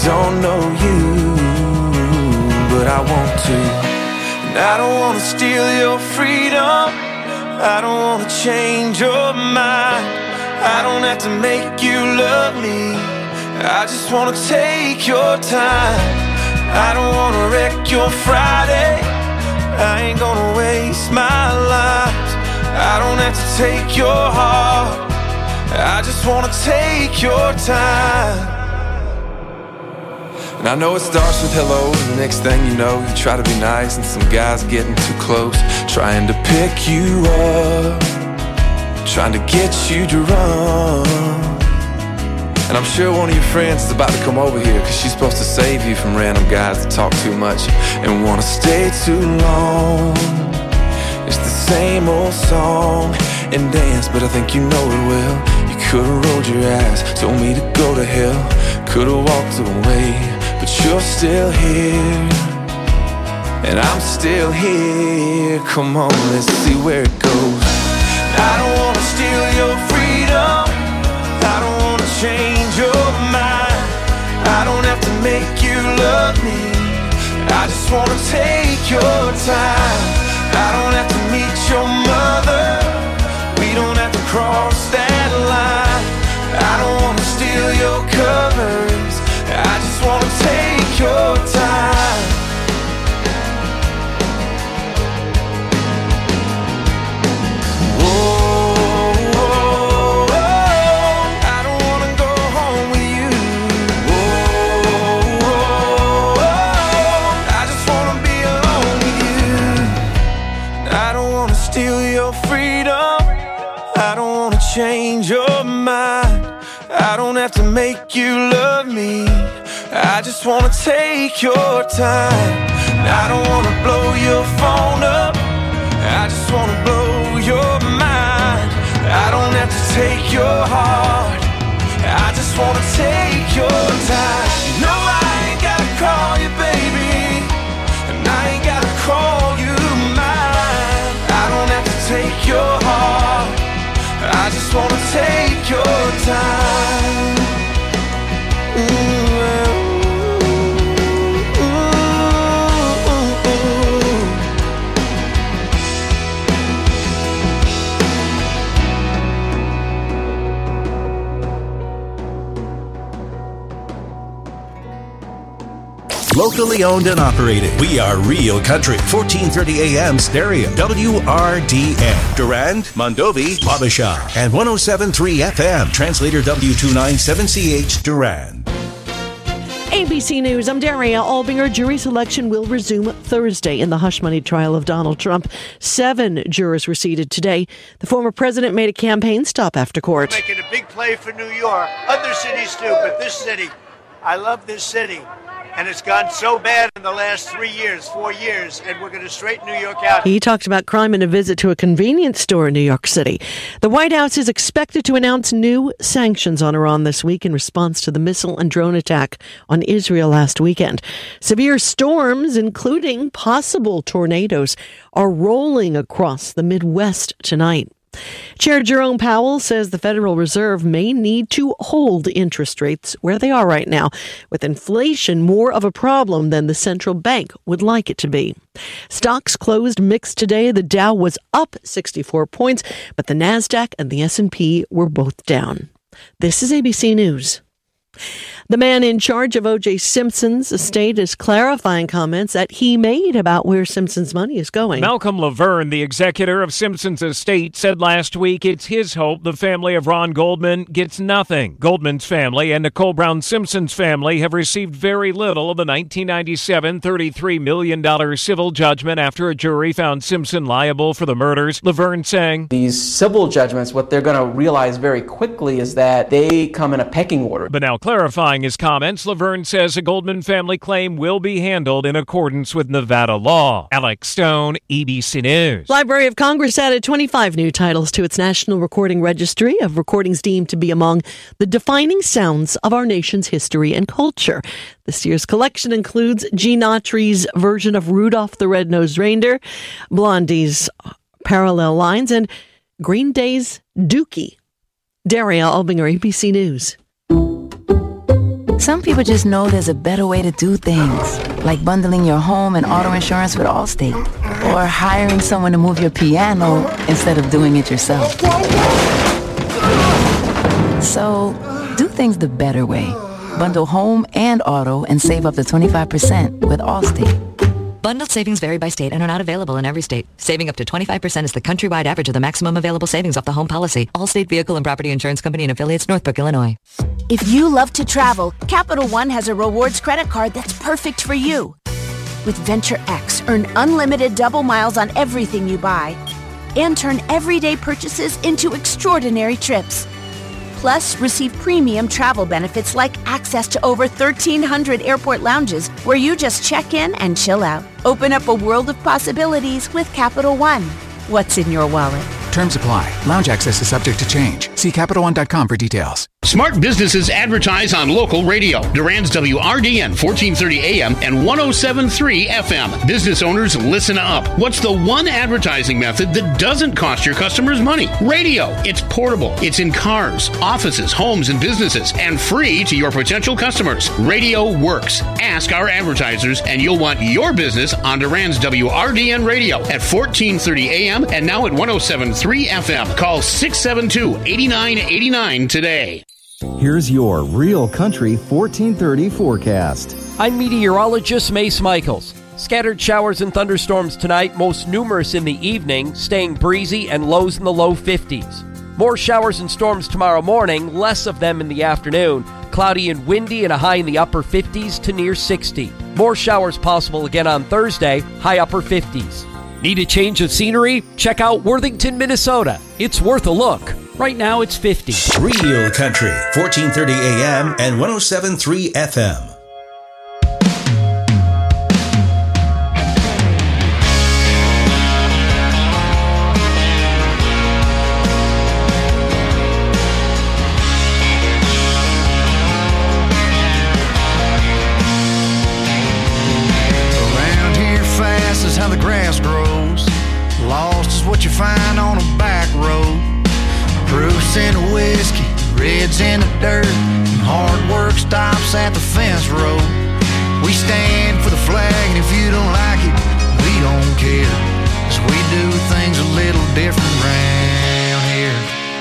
don't know you, but I want to. And I don't want to steal your freedom, I don't want to change your mind, I don't have to make you love me, I just want to take your time. I don't want to wreck your Friday, I ain't gonna waste my life. I don't have to take your heart, I just want to take your time. And I know it starts with hello, and the next thing you know, you try to be nice, and some guy's getting too close, trying to pick you up, trying to get you to run. And I'm sure one of your friends is about to come over here, cause she's supposed to save you from random guys that talk too much and wanna stay too long. It's the same old song and dance, but I think you know it well. You could've rolled your eyes, told me to go to hell, could've walked away, but you're still here, and I'm still here. Come on, let's see where it goes. I don't wanna steal your freedom, I don't wanna change your mind, I don't have to make you love me, I just wanna take your time. I don't have to meet your mother, we don't have to cross that line, I don't wanna steal your covers, I just wanna take your time. Change your mind, I don't have to make you love me, I just wanna take your time. I don't wanna blow your phone up, I just wanna blow your mind. I don't have to take your heart, I just wanna take your time. No, I ain't gotta call you baby, and I ain't gotta call you mine. I don't have to take your heart, I just wanna take your time. Locally owned and operated. We are Real Country. 1430 AM stereo. WRDN. Durand, Mondovi, Wabasha. And 107.3 FM. Translator W297CH Durand. ABC News, I'm Daria Albinger. Jury selection will resume Thursday in the hush money trial of Donald Trump. 7 jurors were seated today. The former president made a campaign stop after court. Making a big play for New York. Other cities too, but this city, I love this city. And it's gone so bad in the last 4 years, and we're going to straighten New York out. He talked about crime in a visit to a convenience store in New York City. The White House is expected to announce new sanctions on Iran this week in response to the missile and drone attack on Israel last weekend. Severe storms, including possible tornadoes, are rolling across the Midwest tonight. Chair Jerome Powell says the Federal Reserve may need to hold interest rates where they are right now, with inflation more of a problem than the central bank would like it to be. Stocks closed mixed today. The Dow was up 64 points, but the Nasdaq and the S&P were both down. This is ABC News. The man in charge of O.J. Simpson's estate is clarifying comments that he made about where Simpson's money is going. Malcolm Laverne, the executor of Simpson's estate, said last week it's his hope the family of Ron Goldman gets nothing. Goldman's family and Nicole Brown Simpson's family have received very little of the 1997 $33 million civil judgment after a jury found Simpson liable for the murders. Laverne saying, these civil judgments, what they're going to realize very quickly is that they come in a pecking order. But now clarifying his comments, Laverne says a Goldman family claim will be handled in accordance with Nevada law. Alex Stone, ABC News. Library of Congress added 25 new titles to its National Recording Registry of recordings deemed to be among the defining sounds of our nation's history and culture. This year's collection includes Gene Autry's version of Rudolph the Red-Nosed Reindeer, Blondie's Parallel Lines, and Green Day's Dookie. Daria Albinger, ABC News. Some people just know there's a better way to do things, like bundling your home and auto insurance with Allstate, or hiring someone to move your piano instead of doing it yourself. So, do things the better way. Bundle home and auto and save up to 25% with Allstate. Bundled savings vary by state and are not available in every state. Saving up to 25% is the countrywide average of the maximum available savings off the home policy. Allstate Vehicle and Property Insurance Company and affiliates, Northbrook, Illinois. If you love to travel, Capital One has a rewards credit card that's perfect for you. With Venture X, earn unlimited double miles on everything you buy and turn everyday purchases into extraordinary trips. Plus, receive premium travel benefits like access to over 1,300 airport lounges where you just check in and chill out. Open up a world of possibilities with Capital One. What's in your wallet? Terms apply. Lounge access is subject to change. See CapitalOne.com for details. Smart businesses advertise on local radio. Durand's WRDN 1430 AM and 107.3 FM. Business owners, listen up. What's the one advertising method that doesn't cost your customers money? Radio. It's portable. It's in cars, offices, homes, and businesses, and free to your potential customers. Radio works. Ask our advertisers, and you'll want your business on Durand's WRDN radio at 1430 AM and now at 107.3 FM. Call 672-8989 today. Here's your Real Country 1430 forecast. I'm meteorologist Mace Michaels. Scattered showers and thunderstorms tonight, most numerous in the evening, staying breezy and lows in the low 50s. More showers and storms tomorrow morning, less of them in the afternoon. Cloudy and windy and a high in the upper 50s to near 60. More showers possible again on Thursday, high upper 50s. Need a change of scenery? Check out Worthington, Minnesota. It's worth a look. Right now it's 50. Real Country, 1430 AM and 107.3 FM. Around here fast is how the grass grows. Lost is what you find on a back road. Proofs in the whiskey, reds in the dirt, and hard work stops at the fence road. We stand for the flag, and if you don't like it, we don't care, 'cause we do things a little different round here.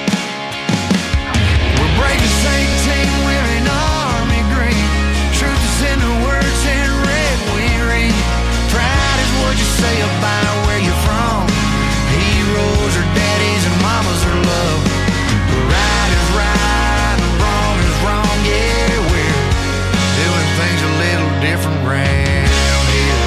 We're brave as 18, wearing army green. Truth is in the words in red we read. Pride is what you say about where you're from. Heroes are daddies and mamas are love. Right is right and wrong is wrong, yeah, we're doing things a little different round here.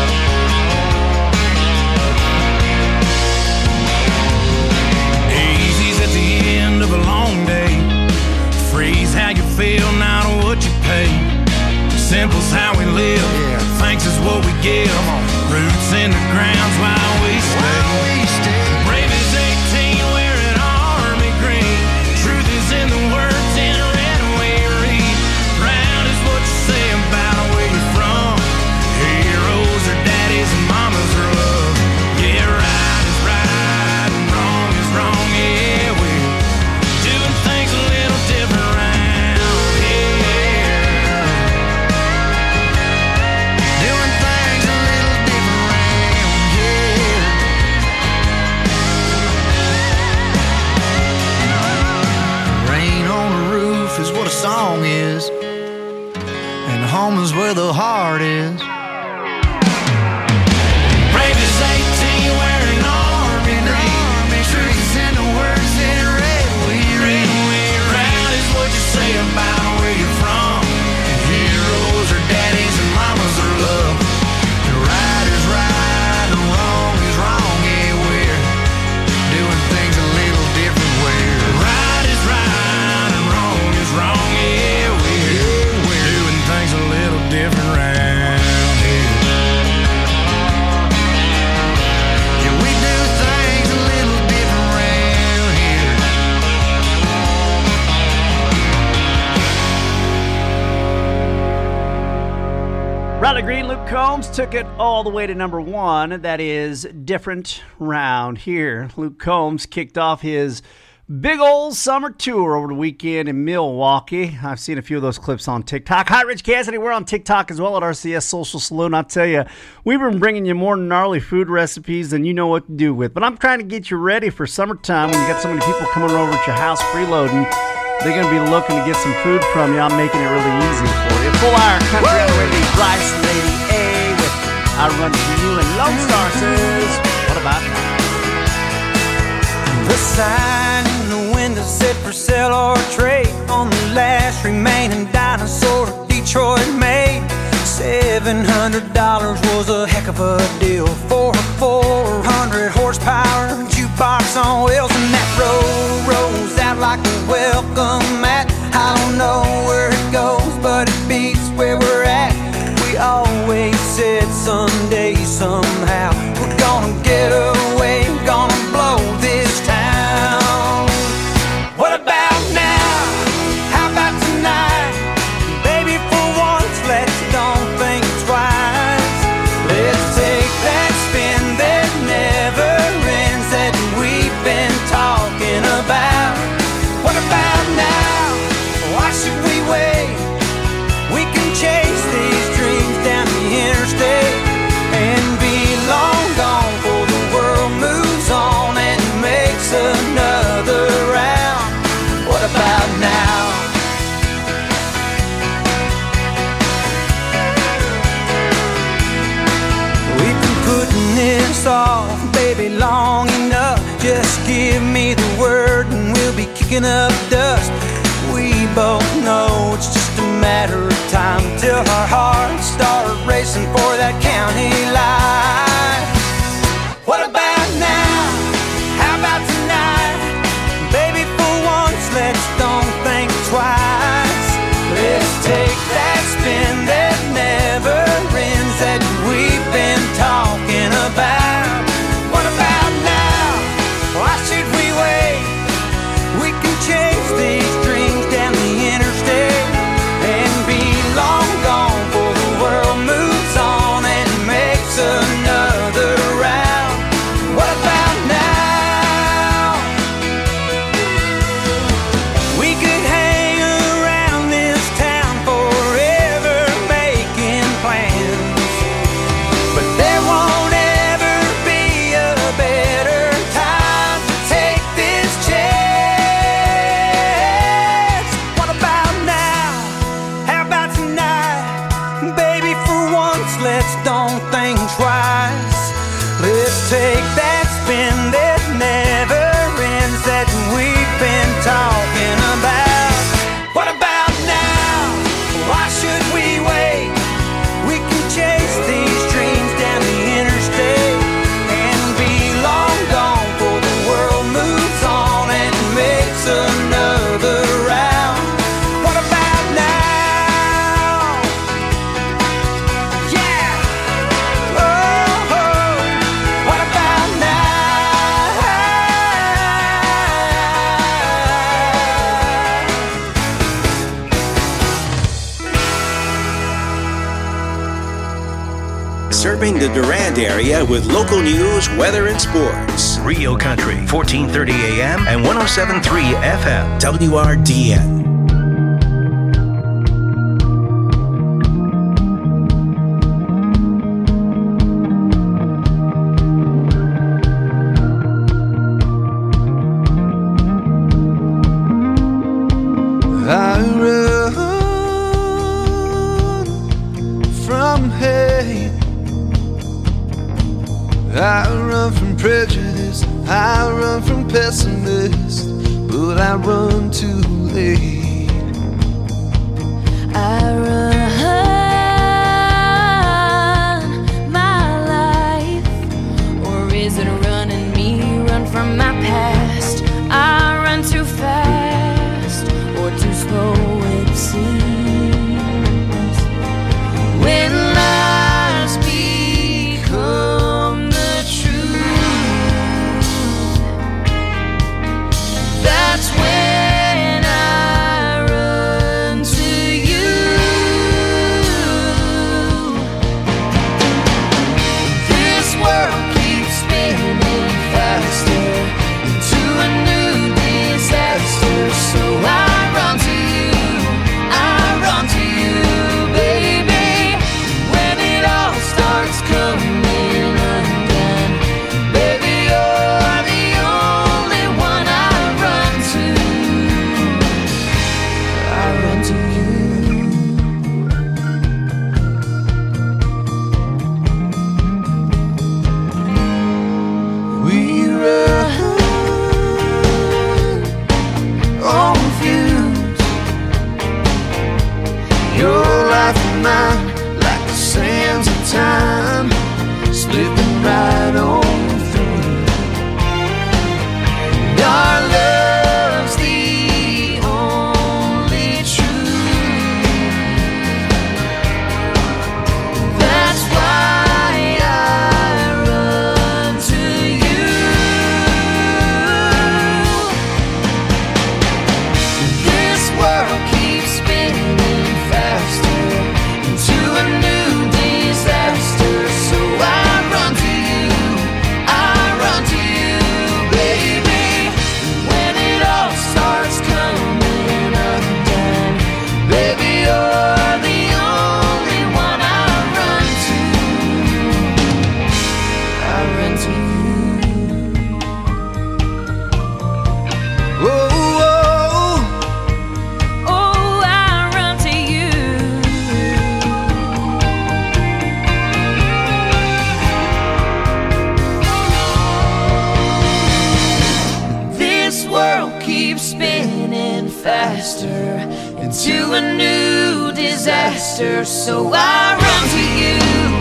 Easy's at the end of a long day. Freeze how you feel, not what you pay. Simple's how we live, thanks is what we give. Roots in the ground's why we stay. Brave as 18, wearing army green. Truth is in the words in red we read. Proud is what you say about where you're from. Heroes are daddies and mamas are love. Yeah, right is right and wrong is wrong. Yeah, we're doing things a little different round here. Doing things a little different round here. Rain on the roof is what a song is, and home is where the heart is. Brave as 18, wearing army green. Truth is in the words in red we read. Proud is what you say about where you're from. Heroes are daddies and mamas are love. And right is right and wrong is wrong. Yeah, we're doing things a little different. Right is right and wrong is wrong. Yeah, we're doing things a little different round here. Yeah, we do things a little different round here. Riley Green, Luke Combs took it all the way to number one. That is Different Round Here. Luke Combs kicked off his Big old summer tour over the weekend in Milwaukee. I've seen a few of those clips on TikTok. Hi, Rich Cassidy. We're on TikTok as well at RCS Social Saloon. I'll tell you, we've been bringing you more gnarly food recipes than you know what to do with. But I'm trying to get you ready for summertime when you got so many people coming over at your house freeloading. They're going to be looking to get some food from you. I'm making it really easy for you. Full hour country on the radio. Bryce Lady A with I Run For You, and Lone Star says, what about now? The sign in the window said for sale or trade on the last remaining dinosaur Detroit made. $700 was a heck of a deal for a 400 horsepower jukebox on wheels, and that road rolls out like a welcome mat. I don't know where it goes, but it beats where we're at. We always said someday, somehow, we're gonna get away, gonna blow this town. What about now? How about tonight? Baby, for once, let's don't think twice. Let's take that spin that never ends that we've been talking about. What about now? Why should we wait? We can chase these dreams down the interstate and be long gone before the world moves on and makes another round. What about now? We've been putting this off, baby, long enough. Just give me the word and we'll be kicking up dust. We both know it's just a matter of time till our hearts start racing for that county line. What about now? How about tonight? Baby, for once, let's don't think twice. Let's take that spin that never ends that we've been talking about. What about now? Why should we wait? We can chase these dreams down the interstate and be long gone before the world moves on and makes another round. What about now? We could hang around this town forever making plans, but there won't ever be a better time to take this chance. What about now? How about tonight? Baby, for once, let's don't think twice. Let's take that spin that never ends that we've been talking about. What about now? Why should we wait? We can chase these dreams down the interstate and be long gone before the world moves on and makes another round. What about now? Yeah! Oh, what about now? Serving the Durand area with local news, weather, and sports. Rio Country, 1430 AM and 107.3 FM. WRDN. I run from hate. I run from prejudice. I run from pessimists, but I run too late. I run my life, or is it running me? Run from my past. I run too fast, or too slow it seems. When lies become the truth, that's when I run to you. faster into a new disaster. So I run to you,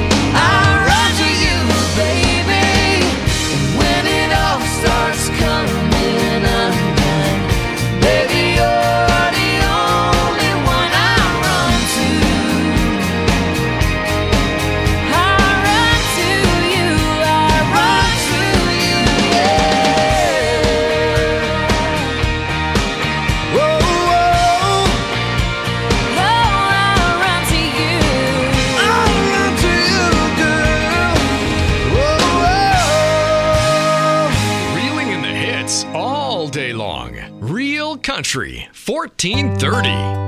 baby. And when it all starts coming undone, baby, you're the only one I run to. I run to you, yeah. Whoa, whoa. Oh, I run to you. I run to you, girl. Whoa, whoa. Reeling in the hits all day long. Real Country 1430.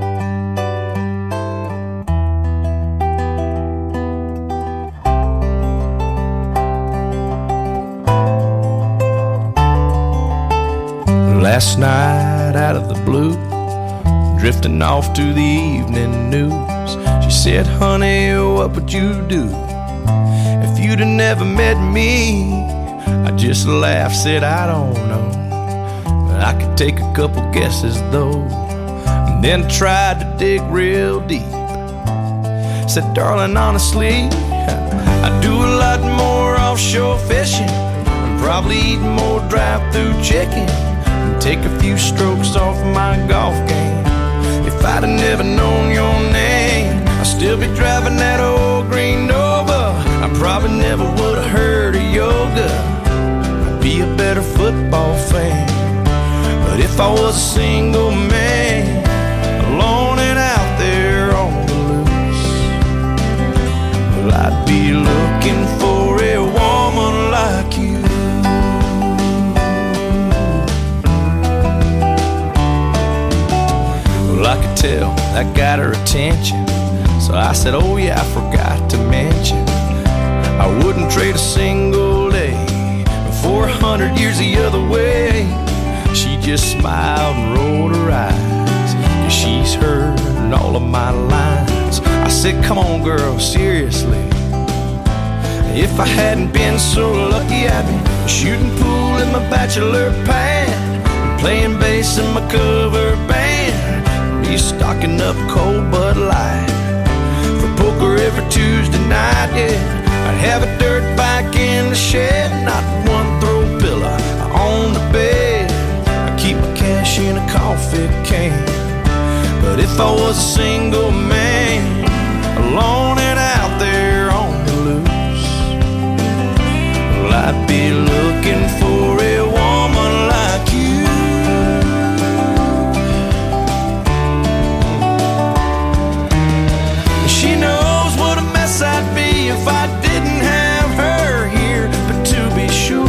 Last night out of the blue, drifting off to the evening news, she said, honey, what would you do if you'd have never met me? I just laughed, said, I don't know, but I could take a couple guesses though. And then tried to dig real deep. Said, darling, honestly, I do a lot more offshore fishing, and probably eat more drive-through chicken, take a few strokes off my golf game. If I'd have never known your name, I'd still be driving that old green Nova. I probably never would have heard of yoga. I'd be a better football fan. But if I was a single man, alone and out there on the loose, well, I'd be looking for a woman like you. I could tell that got her attention, so I said, oh yeah, I forgot to mention, I wouldn't trade a single day for 100 years the other way. She just smiled and rolled her eyes, 'cause she's heard all of my lines. I said, come on girl, seriously, if I hadn't been so lucky, I'd be shooting pool in my bachelor pad, playing bass in my cover band, stocking up cold Bud Light for poker every Tuesday night, yeah. I'd have a dirt bike in the shed, not one throw pillow on the bed. I keep my cash in a coffee can. But if I was a single man, alone and out there on the loose, well, I'd be looking for a woman like you. She knows what a mess I'd be if I didn't have her here. But to be sure,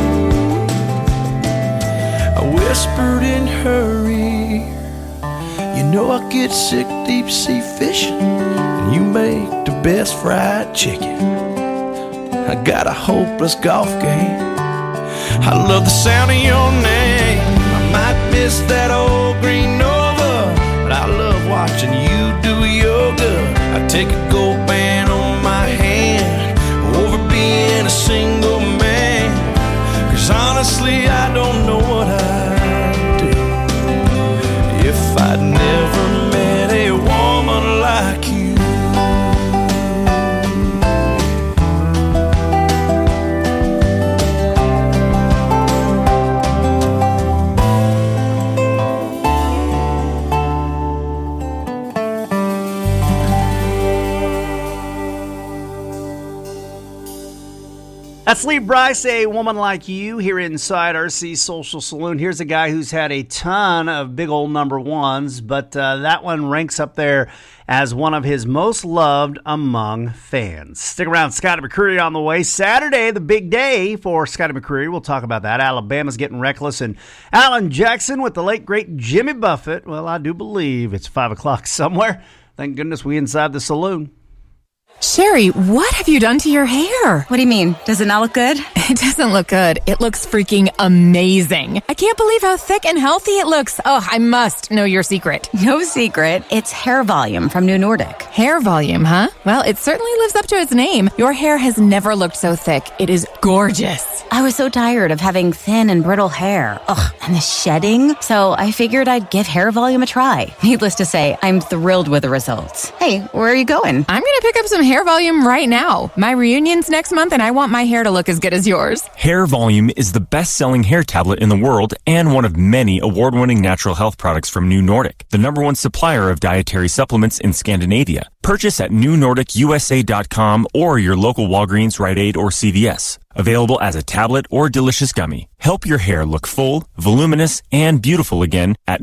I whispered in her ear, you know I get sick deep sea fishing, and you make the best fried chicken. I got a hopeless golf game. I love the sound of your name. I might miss that old green Nova, but I love watching you do yoga. I take a gold band on my hand over being a single man, 'cause honestly I don't know what I'd do if I'd never met a woman like you. That's Lee Brice, A Woman Like You, here inside RC Social Saloon. Here's a guy who's had a ton of big old number ones, but that one ranks up there as one of his most loved among fans. Stick around, Scotty McCreery on the way. Saturday, the big day for Scotty McCreery. We'll talk about that. Alabama's getting reckless, and Alan Jackson with the late, great Jimmy Buffett. Well, I do believe it's 5 o'clock somewhere. Thank goodness we inside the saloon. Sherry, what have you done to your hair? What do you mean? Does it not look good? It doesn't look good. It looks freaking amazing. I can't believe how thick and healthy it looks. Oh, I must know your secret. No secret. It's hair volume from New Nordic. Hair volume, huh? Well, it certainly lives up to its name. Your hair has never looked so thick. It is gorgeous. I was so tired of having thin and brittle hair. Ugh, and the shedding. So I figured I'd give hair volume a try. Needless to say, I'm thrilled with the results. Hey, where are you going? I'm going to pick up some hair volume right now. My reunion's next month and I want my hair to look as good as yours. Hair Volume is the best-selling hair tablet in the world and one of many award-winning natural health products from New Nordic, the #1 supplier of dietary supplements in Scandinavia. Purchase at newnordicusa.com or your local Walgreens, Rite Aid, or CVS. Available as a tablet or delicious gummy. Help your hair look full, voluminous, and beautiful again at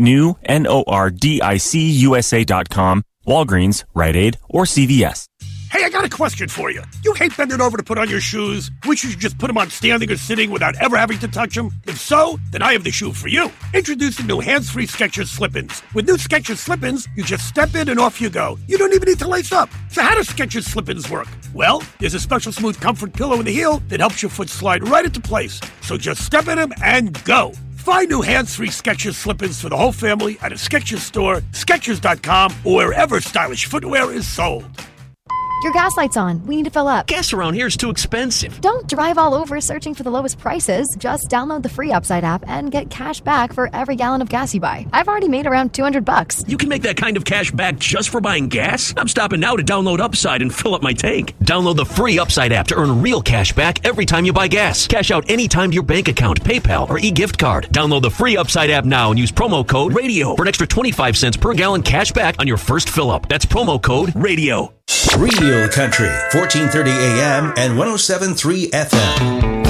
newnordicusa.com, Walgreens, Rite Aid, or CVS. Hey, I got a question for you. You hate bending over to put on your shoes? Wish you should just put them on standing or sitting without ever having to touch them? If so, then I have the shoe for you. Introducing new hands-free Skechers Slip-ins. With new Skechers Slip-ins, you just step in and off you go. You don't even need to lace up. So how do Skechers Slip-ins work? Well, there's a special smooth comfort pillow in the heel that helps your foot slide right into place. So just step in them and go. Find new hands-free Skechers Slip-ins for the whole family at a Skechers store, Skechers.com, or wherever stylish footwear is sold. Your gas light's on. We need to fill up. Gas around here is too expensive. Don't drive all over searching for the lowest prices. Just download the free Upside app and get cash back for every gallon of gas you buy. I've already made around $200. You can make that kind of cash back just for buying gas? I'm stopping now to download Upside and fill up my tank. Download the free Upside app to earn real cash back every time you buy gas. Cash out anytime to your bank account, PayPal, or e-gift card. Download the free Upside app now and use promo code RADIO for an extra 25 cents per gallon cash back on your first fill up. That's promo code RADIO. Real Country, 1430 AM and 107.3 FM.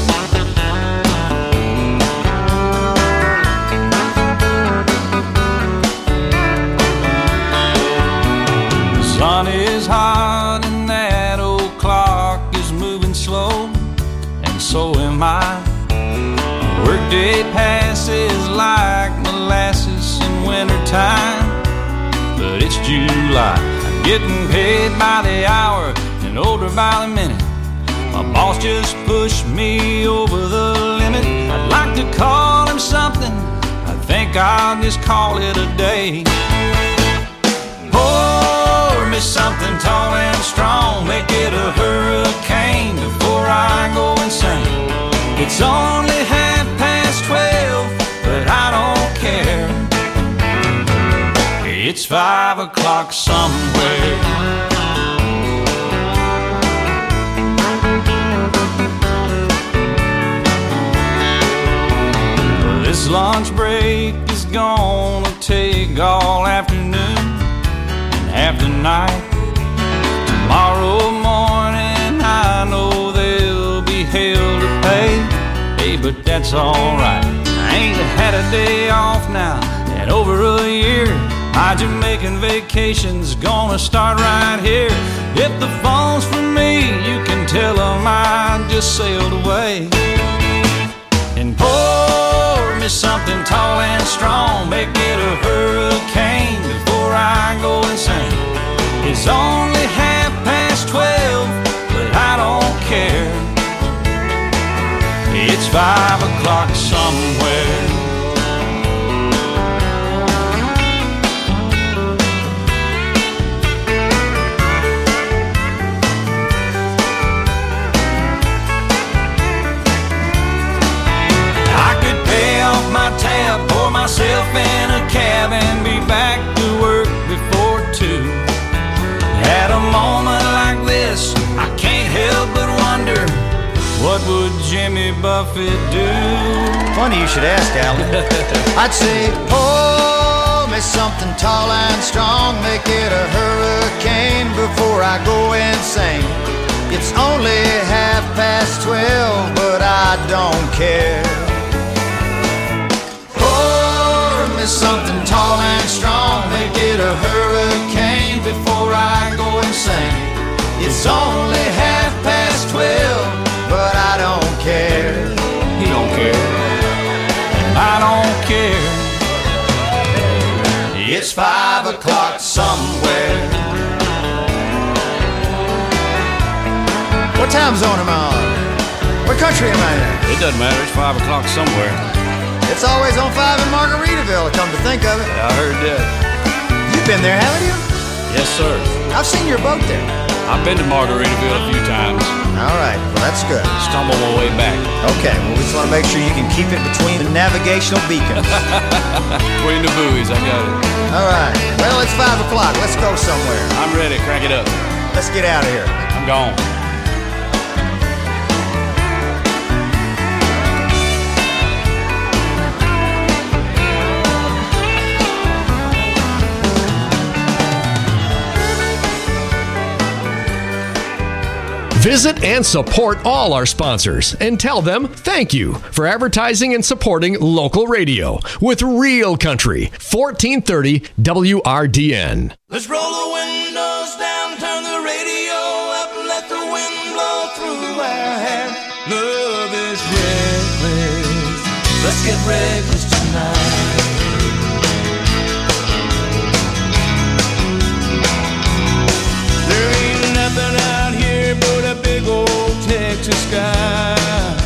The sun is hot and that old clock is moving slow, and so am I. Workday passes like molasses in wintertime, but it's July. Getting paid by the hour and older by the minute. My boss just pushed me over the limit. I'd like to call him something. I think I'll just call it a day. Pour me something tall and strong. Make it a hurricane before I go insane. It's only 12:30, but I don't care. It's 5 o'clock somewhere. This lunch break is gonna take all afternoon and half the night. Tomorrow morning I know there'll be hell to pay. Hey, but that's alright. I ain't had a day off now in over a year. My Jamaican vacation's gonna start right here. If the phone's for me, you can tell them I just sailed away. And pour me something tall and strong. Make it a hurricane before I go insane. It's only 12:30, but I don't care. It's 5 o'clock somewhere. Tab, pour myself in a cab and be back to work before 2. At a moment like this, I can't help but wonder, what would Jimmy Buffett do? Funny you should ask, Alan. I'd say, pour me something tall and strong. Make it a hurricane before I go insane. It's only 12:30, but I don't care. Something tall and strong, make it a hurricane before I go insane. It's only 12:30, but I don't care. He don't care, and I don't care. It's 5 o'clock somewhere. time zone am I on? What country am I in? It doesn't matter. It's 5 o'clock somewhere. It's always on 5 in Margaritaville, come to think of it. Yeah, I heard that. You've been there, haven't you? Yes, sir. I've seen your boat there. I've been to Margaritaville a few times. All right, well, that's good. Stumbled my way back. Okay, well, we just want to make sure you can keep it between the navigational beacons. Between the buoys, I got it. All right, well, it's 5 o'clock. Let's go somewhere. I'm ready. Crank it up. Let's get out of here. I'm gone. Visit and support all our sponsors and tell them thank you for advertising and supporting local radio with Real Country, 1430 WRDN. Let's roll the windows down, turn the radio up, let the wind blow through our hair. Love is reckless. Let's get reckless tonight. There ain't nothing out here but a big old Texas sky.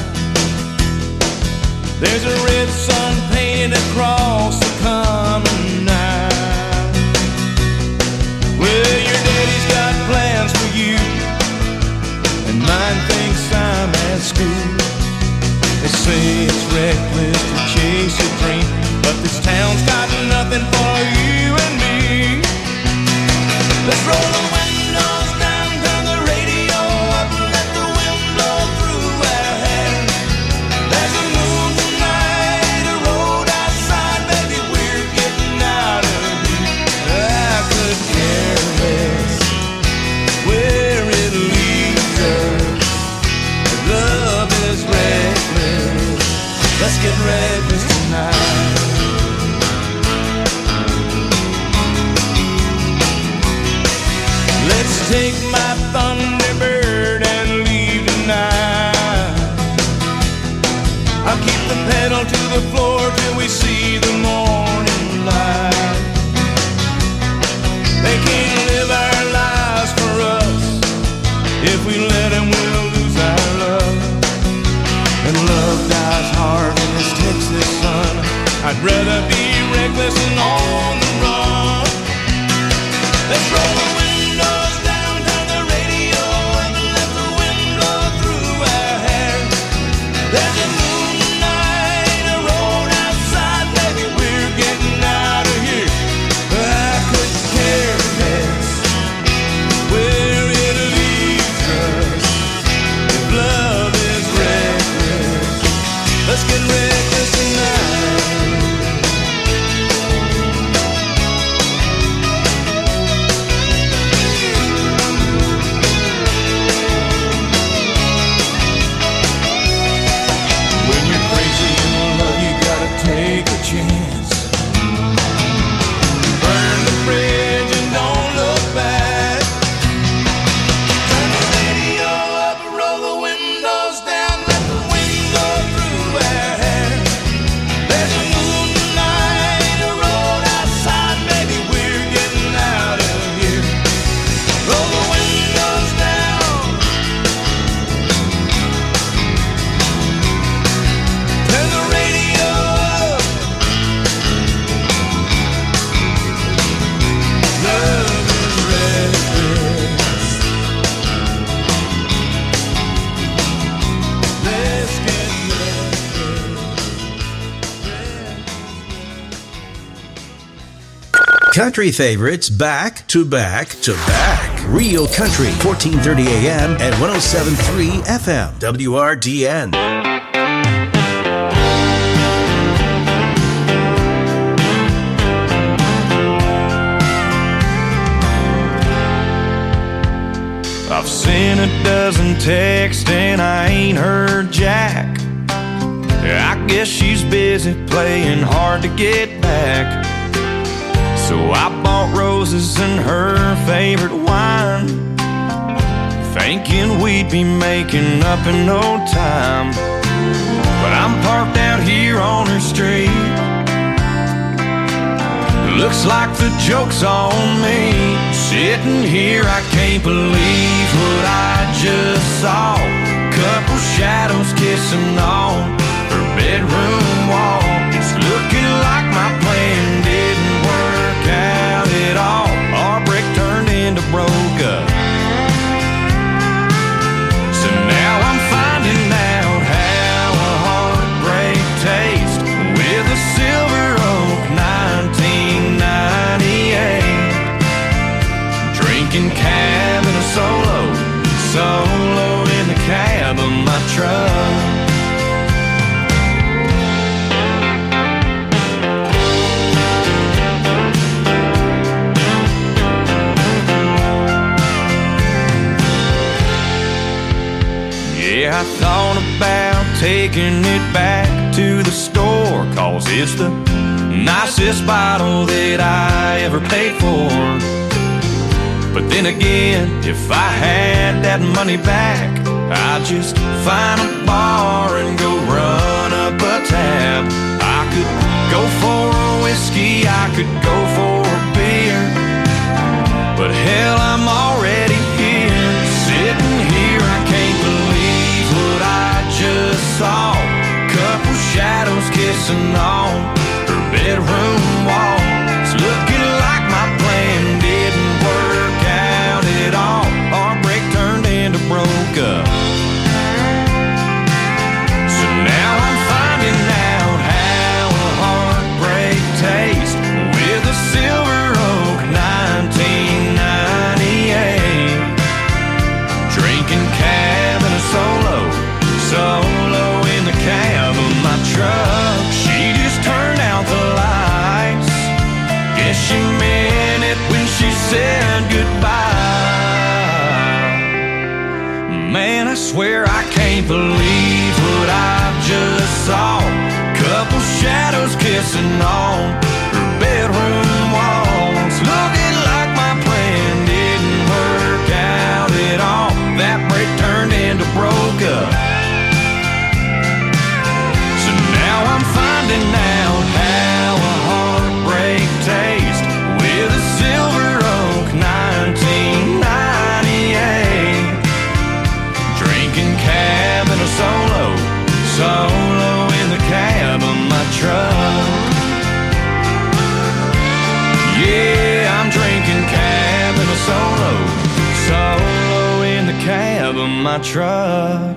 There's a red sun painted across the common night. Well, your daddy's got plans for you, and mine thinks I'm at school. They say it's reckless to chase a dream, but this town's got nothing for you and me. Let's roll the windows down, turn the radio up, let the wind blow through our hair. There's a moon tonight, a road outside, baby, we're getting out of here. I could care less where it leads us. Love is reckless. Let's get reckless tonight. Let's take my Thunderbird and leave tonight. I'll keep the pedal to the floor till we see the morning light. They can't live our lives for us. If we let them, we'll lose our love. And love dies hard in this Texas sun. I'd rather be reckless and on the run. Let's roll the windows down, turn the radio up, and let the wind blow through our hair. There's a moon tonight, a road outside, baby, we're getting out of here. I could care less where it leads us. If love is reckless, let's get reckless tonight. When you're crazy in love, you gotta take a chance. Burn the bridge and don't look back. Turn the radio up, roll the windows down, let the wind blow through our hair. There's a moon tonight, a road outside, baby, we're getting out of here. Roll the windows down. Turn the radio up. Love is reckless. Let's get Country favorites back to back to back. Real Country, 1430 AM and 107.3 FM. WRDN. I've sent a dozen texts and I ain't heard Jack. I guess she's busy playing hard to get back. So I bought roses and her favorite wine, thinking we'd be making up in no time. But I'm parked out here on her street. Looks like the joke's on me. Sitting here, I can't believe what I just saw. shadows kissing on her bedroom wall. It's looking like my plan didn't work out at all. Our break turned into broke up. So now I'm finding out how a heartbreak tastes with a Silver Oak 1998. Drinking cabin a solo in the cab of my truck. Yeah, I thought about taking it back to the store, 'cause it's the nicest bottle that I ever paid for. But then again, if I had that money back, I'd just find a bar and go run up a tab. I could go for a whiskey, I could go for a beer, but hell, I'm already here, sitting here. I can't believe what I just saw. Couple shadows kissing on her bedroom wall. It's looking like my plan didn't work out at all. Our break turned into broke up. So now I'm finding out how a heartbreak tastes with a Silver Oak 1998. Drinking cabin a solo in the cab of my truck. She just turned out the lights. Guess she meant it when she said goodbye. Man, I swear I can't believe what I just saw. Couple shadows kissing on her bedroom walls. Looking like my plan didn't work out at all. That break turned into broke up. So now I'm finding out how a heartbreak tastes with a Silver Oak 1998. Drinking cabin a solo in the cab of my truck. Yeah, I'm drinking cabin a solo in the cab of my truck.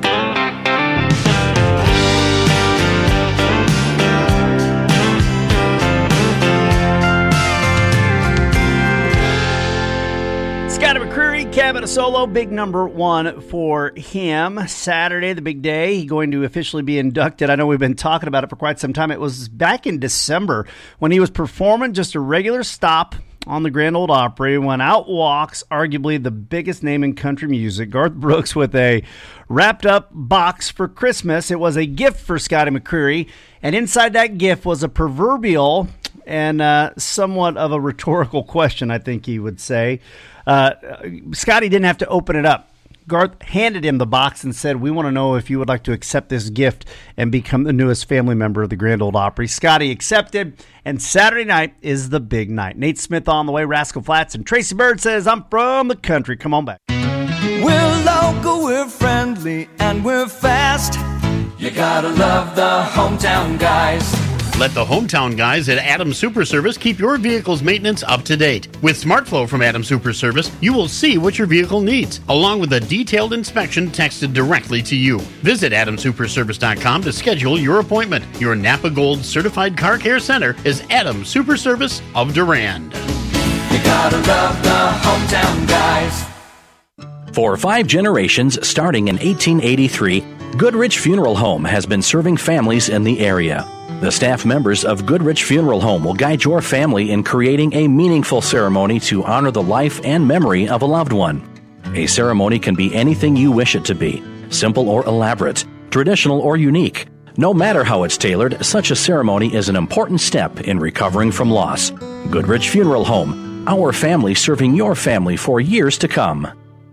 Scotty McCreery, Cabin Solo, big number one for him. Saturday, the big day, he's going to officially be inducted. I know we've been talking about it for quite some time. It was back in December when he was performing just a regular stop on the Grand Ole Opry when out walks arguably the biggest name in country music, Garth Brooks, with a wrapped up box for Christmas. It was a gift for Scotty McCreery, and inside that gift was a proverbial and somewhat of a rhetorical question, I think he would say. Scotty didn't have to open it up. Garth handed him the box and said, "We want to know if you would like to accept this gift and become the newest family member of the Grand Ole Opry." Scotty accepted, and Saturday night is the big night. Nate Smith on the way, Rascal Flatts, and Tracy Bird says, "I'm from the country." Come on back. We're local, we're friendly, and we're fast. You gotta love the hometown guys. Let the hometown guys at Adams Super Service keep your vehicle's maintenance up to date. With SmartFlow from Adams Super Service, you will see what your vehicle needs, along with a detailed inspection texted directly to you. Visit AdamSuperService.com to schedule your appointment. Your Napa Gold Certified Car Care Center is Adams Super Service of Durand. You gotta love the hometown guys. For 5 generations, starting in 1883, Goodrich Funeral Home has been serving families in the area. The staff members of Goodrich Funeral Home will guide your family in creating a meaningful ceremony to honor the life and memory of a loved one. A ceremony can be anything you wish it to be, simple or elaborate, traditional or unique. No matter how it's tailored, such a ceremony is an important step in recovering from loss. Goodrich Funeral Home, our family serving your family for years to come.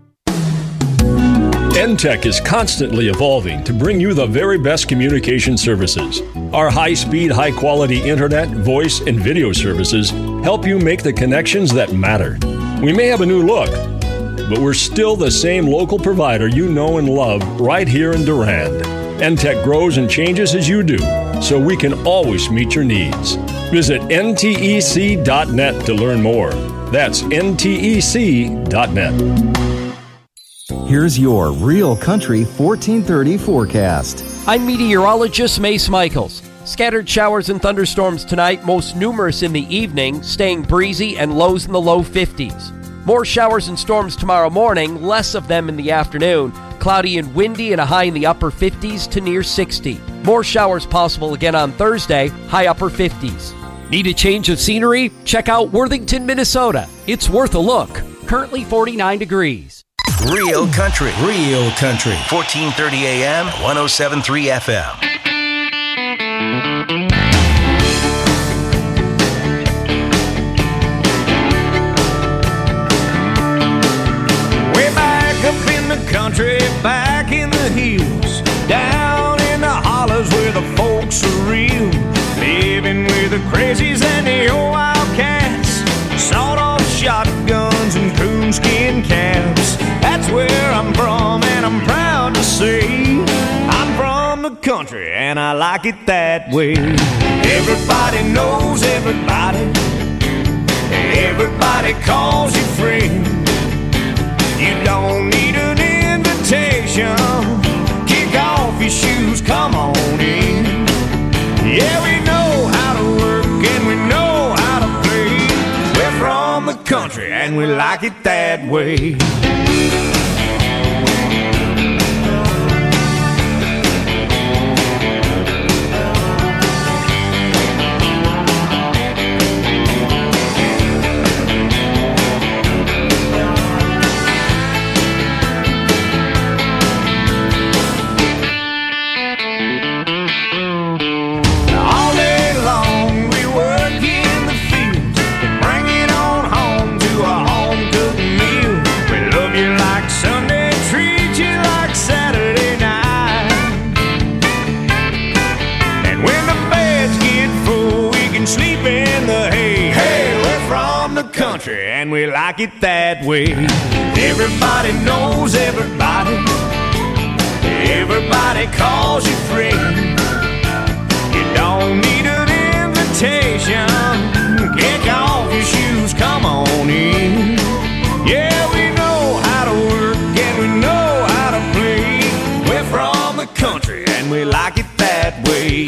NTech is constantly evolving to bring you the very best communication services. Our high-speed, high-quality internet, voice, and video services help you make the connections that matter. We may have a new look, but we're still the same local provider you know and love right here in Durand. NTech grows and changes as you do, so we can always meet your needs. Visit ntec.net to learn more. That's ntec.net. Here's your Real Country 1430 forecast. I'm meteorologist Mace Michaels. Scattered showers and thunderstorms tonight, most numerous in the evening, staying breezy and lows in the low 50s. More showers and storms tomorrow morning, less of them in the afternoon. Cloudy and windy and a high in the upper 50s to near 60. More showers possible again on Thursday, high upper 50s. Need a change of scenery? Check out Worthington, Minnesota. It's worth a look. Currently 49 degrees. Real Country. 1430 AM, 107.3 FM. Way back up in the country, back in the hills, down in the hollers where the folks are real, living with the crazies and the old wildcats, sawed-off shotguns and coonskin caps. That's where I'm from, and I'm proud to say I'm from the country, and I like it that way. Everybody knows everybody. Everybody calls you friend. You don't need an invitation. Kick off your shoes, come on in. Yeah, we know how to work and we know how to play. We're from the country and we like it that way. And we like it that way. Everybody knows everybody. Everybody calls you friend. You don't need an invitation. Kick off your shoes, come on in. Yeah, we know how to work and we know how to play. We're from the country and we like it that way.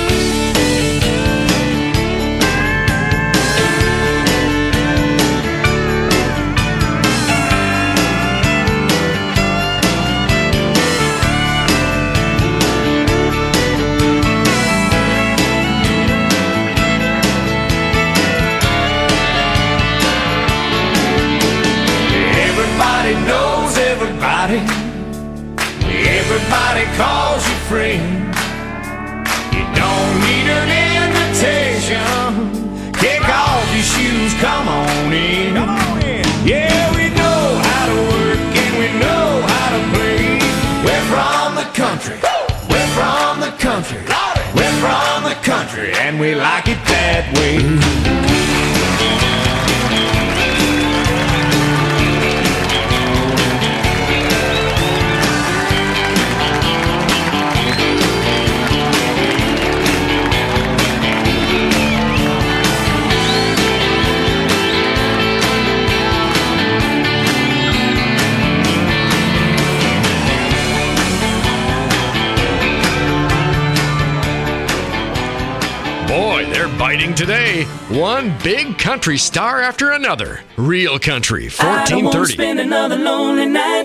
Knows everybody. Everybody calls you friend. You don't need an invitation. Kick off your shoes, come on in. Come on in. Yeah, we know how to work and we know how to play. We're from the country. We're from the country. We're from the country and we like it that way. Boy, they're biting today. One big country star after another. Real Country 1430. I don't want to spend another lonely night.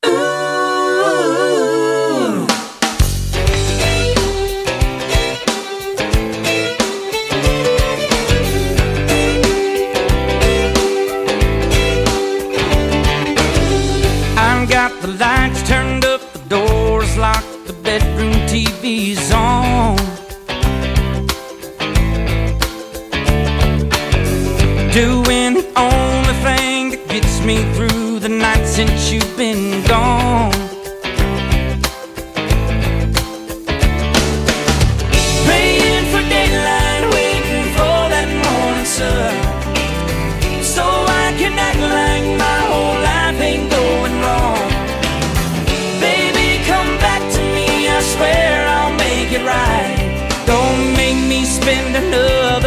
I've got the lights turned up, the doors locked, the bedroom TV's on. Doing the only thing that gets me through the night since you've been gone. Praying for daylight, waiting for that morning sun, so I can act like my whole life ain't going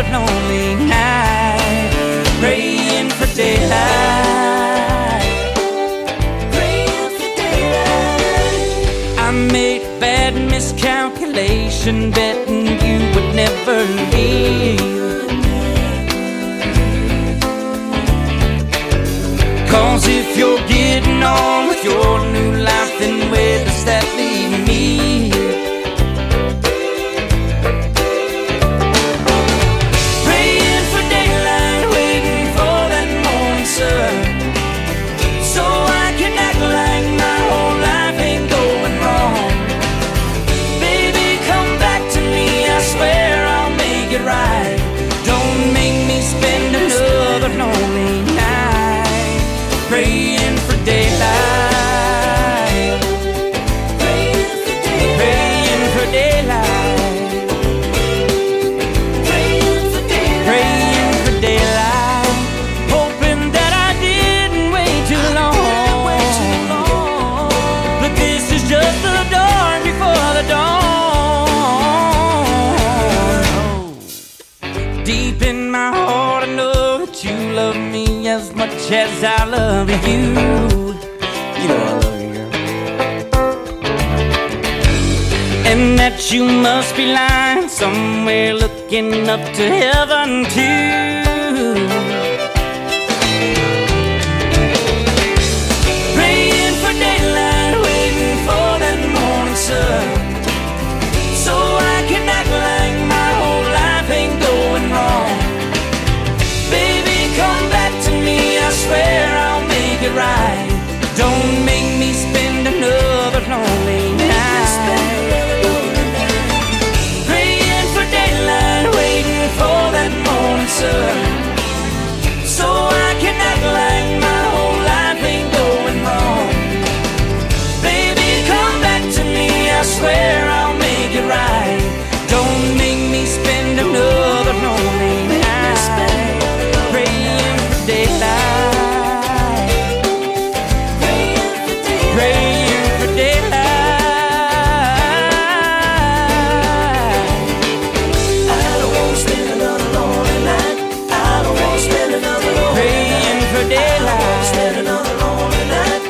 another lonely night, praying for daylight, praying for daylight. I made a bad miscalculation, betting you would never leave. 'Cause if you're getting on with your new life, then where does that leave me? Praying for daylight, waiting for that morning sun, so I can act like my whole life ain't going wrong. Baby, come back to me, I swear I'll make it right. Don't make me spend another lonely night, praying for daylight, praying for daylight, praying for daylight, praying for daylight, praying for daylight, hoping that I didn't wait too long. But this is just the dawn before the dawn. Deep in my heart I know that you love me as much as I love you. You know I love you, girl. And that you must be lying somewhere looking up to heaven too. Praying for daylight, waiting for that morning sun, so I can act like my whole life ain't going wrong. Baby, come back to me, I swear I'll make it right. Don't make me spend another lonely night, praying for daylight, waiting for that morning sun, so I can act like my whole life ain't going wrong. Baby, come back to me, I swear I'll make it right. Don't make me spend another lonely night, praying for daylight, praying for daylight, praying for daylight. I don't want to spend another lonely night, I don't want to spend another lonely night, praying for daylight, I don't want to spend another lonely night,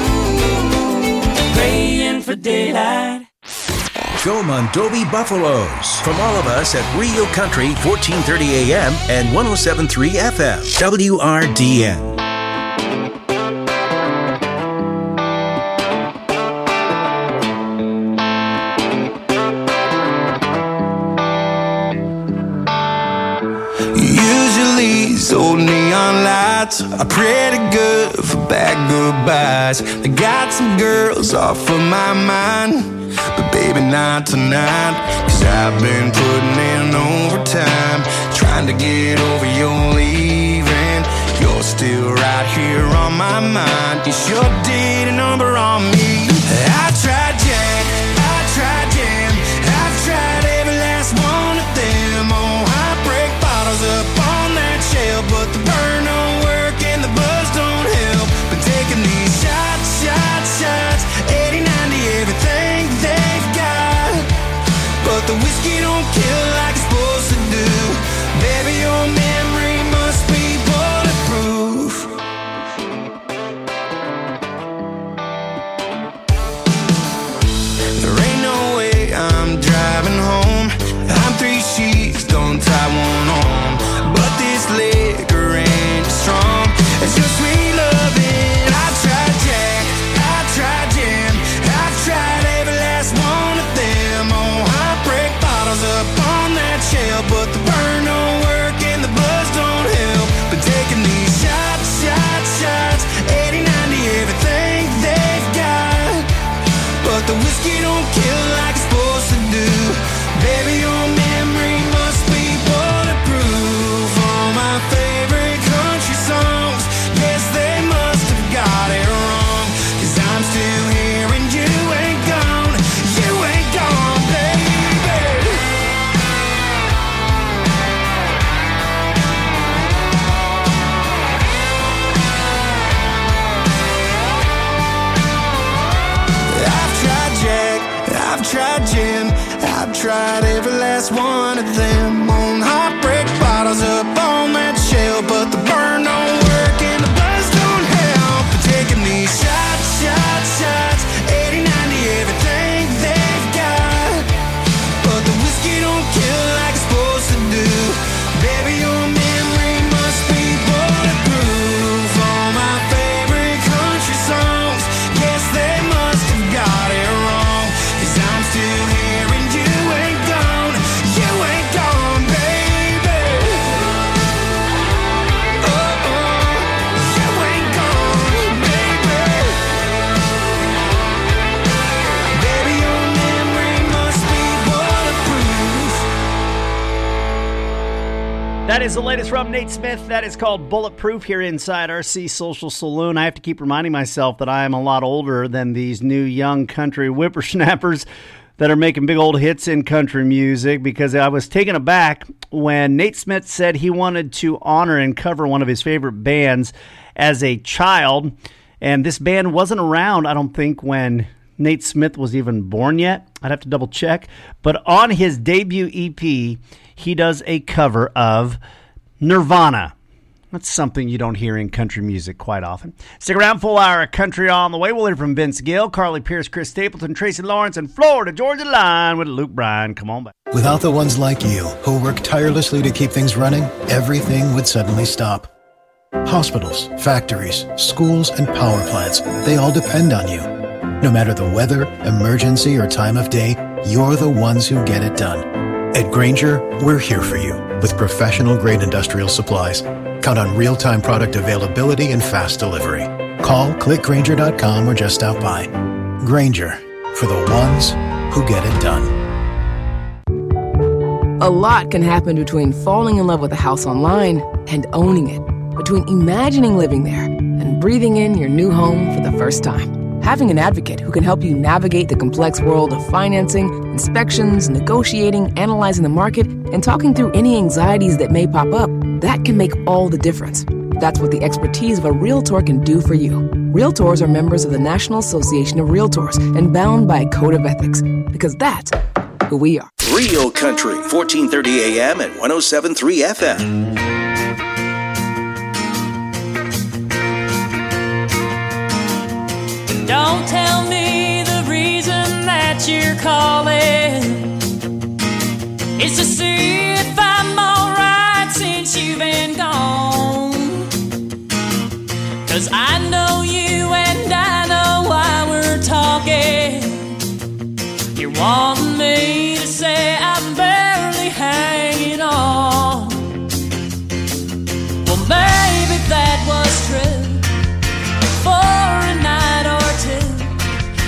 praying for daylight. Go Mondovi Buffaloes. From all of us at Rio Country, 1430 AM and 107.3 FM. WRDN. Usually these old neon lights are pretty good for bad goodbyes. I got some girls off of my mind, but baby not tonight. 'Cause I've been putting in overtime, trying to get over your leaving. You're still right here on my mind. You sure did a number on me. I tried Jack, I tried Jim, I've tried every last one of them. Oh, heartbreak bottles up on that shelf, but the burn don't work and the buzz don't help. Been taking these shots, shots, shots, 80-90 everything they've got, but the whiskey don't kill like it's supposed to do. Baby, your memory must be bulletproof. There ain't no way I'm driving home. I'm 3 sheets, don't tie one on, but this liquor ain't strong. It's your sweet loving. I tried Jack, I tried Jim, I've tried every last one of them. Oh, heartbreak bottles up on that shelf, but the burn don't work and the buzz don't help. But taking these shots, shots, shots, 80-90 everything they've got, but the whiskey don't kill like it's supposed to do. Baby, your memory must be bulletproof. All my favorite country songs, yes, they must have got it wrong. 'Cause I'm still here and you ain't gone, baby. I've tried Jack, I've tried Jim, I've tried every last one of them. On heartbreak bottles bottles up on that shelf, but the burn don't work and the buzz don't help. They're taking these shots, shots, shots, 80, 90, everything they've got, but the whiskey don't kill like it's supposed to do. Baby, your memory must be bulletproof. All my favorite country songs, yes, they must have got it wrong, 'cause I'm still here and you ain't gone. You ain't gone, baby. Oh, you ain't gone, baby. Baby, your memory must be bulletproof. That is the latest from Nate Smith. That is called Bulletproof here inside RC Social Saloon. I have to keep reminding myself that I am a lot older than these new young country whippersnappers that are making big old hits in country music, because I was taken aback when Nate Smith said he wanted to honor and cover one of his favorite bands as a child. And this band wasn't around, I don't think, when Nate Smith was even born yet. I'd have to double check. But on his debut EP, he does a cover of Nirvana. That's something you don't hear in country music quite often. Stick around, full hour of country on the way. We'll hear from Vince Gill, Carly Pierce, Chris Stapleton, Tracy Lawrence, and Florida Georgia Line with Luke Bryan. Come on back. Without the ones like you, who work tirelessly to keep things running, everything would suddenly stop. Hospitals, factories, schools, and power plants, they all depend on you. No matter the weather, emergency, or time of day, you're the ones who get it done. At Grainger, we're here for you with professional-grade industrial supplies. Count on real-time product availability and fast delivery. Call, click Grainger.com, or just stop by. Grainger, for the ones who get it done. A lot can happen between falling in love with a house online and owning it, between imagining living there and breathing in your new home for the first time. Having an advocate who can help you navigate the complex world of financing, inspections, negotiating, analyzing the market, and talking through any anxieties that may pop up, that can make all the difference. That's what the expertise of a Realtor can do for you. Realtors are members of the National Association of Realtors and bound by a code of ethics, because that's who we are. Real Country, 1430 AM and 107.3 FM. Don't tell me the reason that you're calling is to see if I'm alright since you've been gone. 'Cause I know you and I know why we're talking. You're wanting me to say I'm barely hanging on. Well, maybe that was true for a night or two,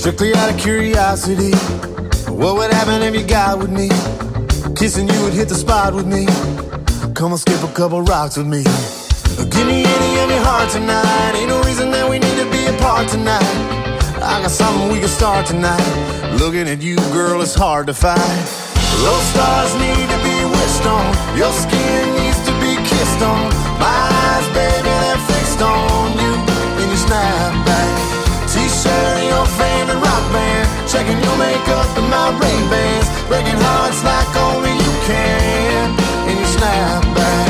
Strictly out of curiosity, what would happen if you got with me? Kissing you would hit the spot with me. Come and skip a couple rocks with me. Give me any of your heart tonight. Ain't no reason that we need to be apart tonight. I got something we can start tonight. Looking at you, girl, it's hard to fight. Those stars need to be wished on. Your skin needs to be kissed on. My eyes, baby, they're fixed on you in your snapback. T-shirt and your favorite rock band. Checking your makeup and my Ray-Bans. Breaking hearts like only you can in your snapback.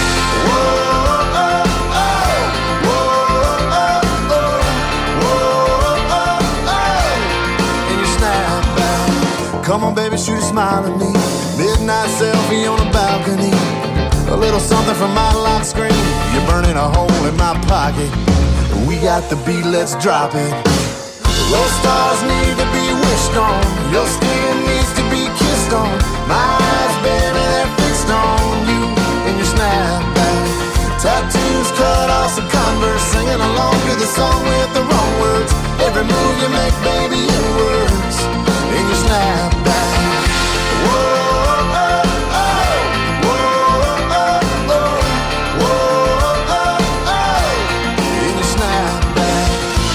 Come on, baby, shoot a smile at me. Midnight selfie on the balcony. A little something from my lock screen. You're burning a hole in my pocket. We got the beat, let's drop it. Those stars need to be wished on. Your skin needs to be kissed on. My eyes, baby, they're fixed on you in your snapback. Tattoos cut off some Converse. Singing along to the song with the wrong words. Every move you make, baby, it works in your snapback. Whoa, oh, oh, whoa, oh, oh, whoa, oh, oh, in your snapback.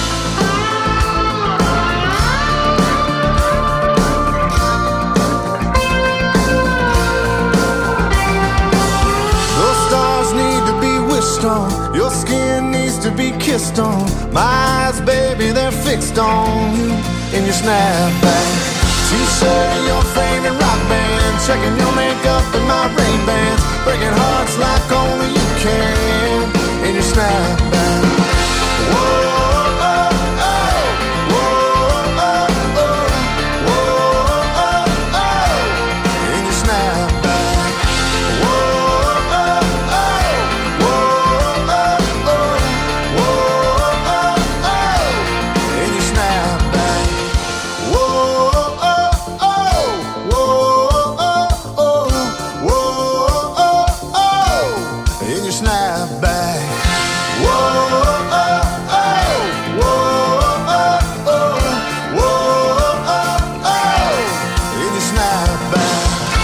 Those stars need to be wished on. Your skin needs to be kissed on. My eyes, baby, they're fixed on you in your snapback. T-shirt and your favorite rock band. Checking your makeup and my Ray-Bans. Breaking hearts like only you can in your snapback. Whoa, oh, oh, whoa, oh, oh, whoa, oh, oh, in your snapback. Whoa, oh, oh, whoa, oh, oh, whoa, oh, oh, in your snapback. Whoa, oh, oh, whoa, oh, oh, whoa, oh, oh, in your snapback. Whoa, oh, oh, whoa, oh, oh, whoa, oh, oh, in your snapback.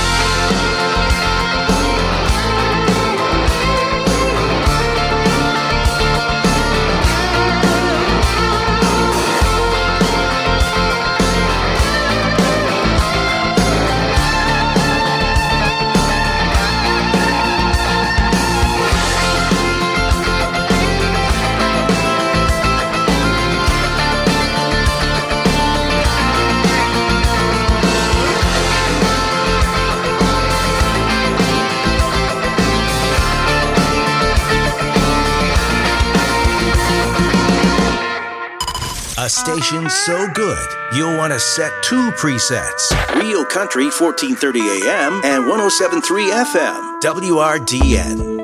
A station so good, you'll want to set two presets. Real Country 1430 AM and 107.3 FM, WRDN.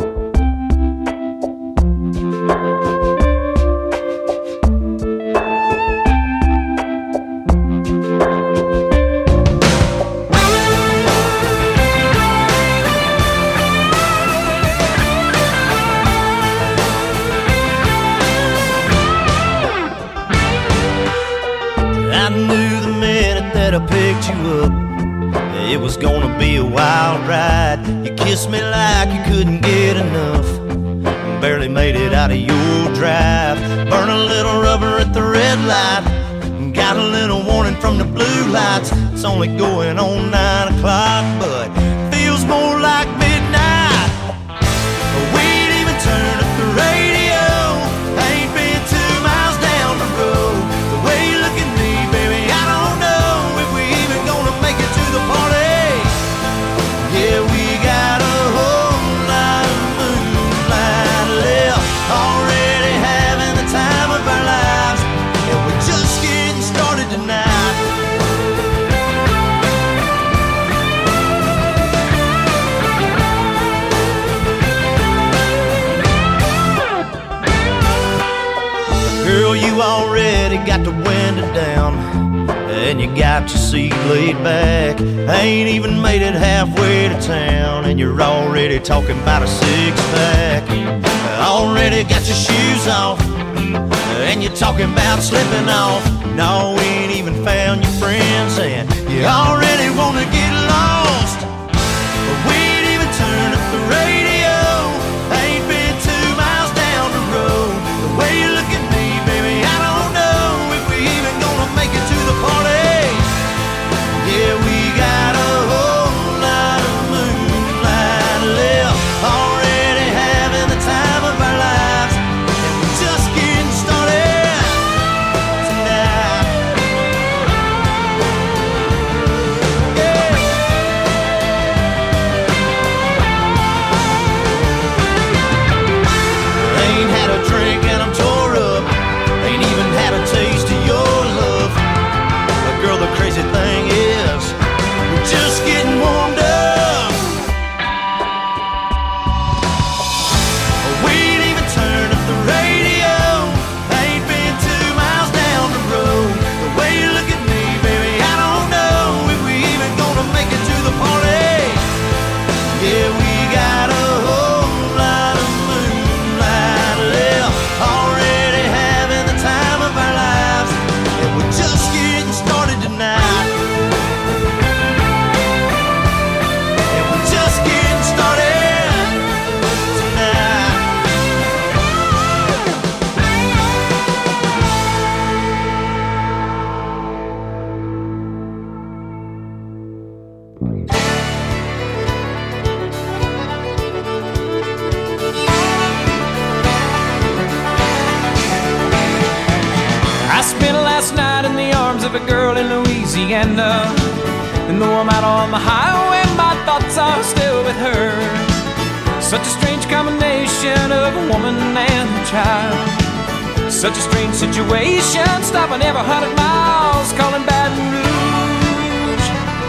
I knew the minute that I picked you up, it was gonna be a wild ride. You kissed me like you couldn't get enough. Barely made it out of your drive. Burn a little rubber at the red light. Got a little warning from the blue lights. It's only going on 9 o'clock, but feels more like midnight. We ain't even turned up the radio. Ain't been 2 miles down the road. The way you look at me, baby, I don't know if we even gonna make it to the party. Yeah, we got a whole lot of moonlight left. Already having the time of our lives. And we're just getting started tonight. Girl, you already got the window down, and you got your seat laid back. Ain't even made it halfway to town, and you're already talking about a 6-pack. Already got your shoes off, and you're talking about slipping off. No, we ain't even found your friend saying you already wanna get lost. But we ain't even turned up the radio. Ain't been 2 miles down the road. The way you look at me, baby, I don't know if we even gonna make it to the party. Yeah, we got a whole lot of moonlight left, already having the time of our lives, and we're just getting started tonight. Yeah. Ain't had a drink and I'm tore up. Ain't even had a taste of your love. But girl, the crazy thing is, we're just getting warmed up. We ain't even turned up the radio. Ain't been 2 miles down the road. The way you look at me, baby, I don't know if we even gonna make it to the party. Yeah, we got a whole lot of moonlight left, already having the time of our lives, and we're just getting started tonight. And we're just getting started tonight. I spent last night in the arms of a girl in Louisiana, and though I'm out on the highway, my thoughts are still with her. Such a strange combination of a woman and a child. Such a strange situation, stopping every 100 miles, calling Baton Rouge.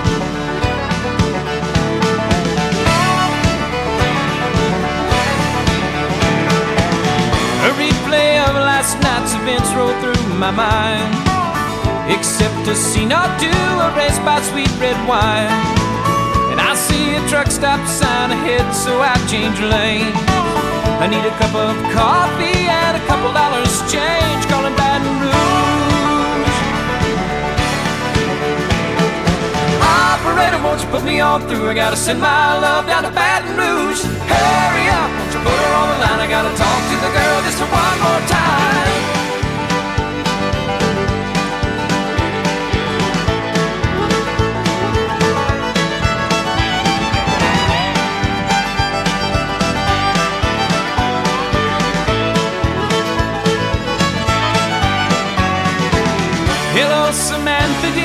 A replay of last night's events roll through my mind, except a scene or two erased by sweet red wine. And I see a truck stop sign ahead, so I change lane. I need a cup of coffee and a couple dollars change, calling Baton Rouge. Operator, won't you put me on through? I gotta send my love down to Baton Rouge. Hurry up, won't you put her on the line? I gotta talk to the girl just one more time. Hello, Samantha,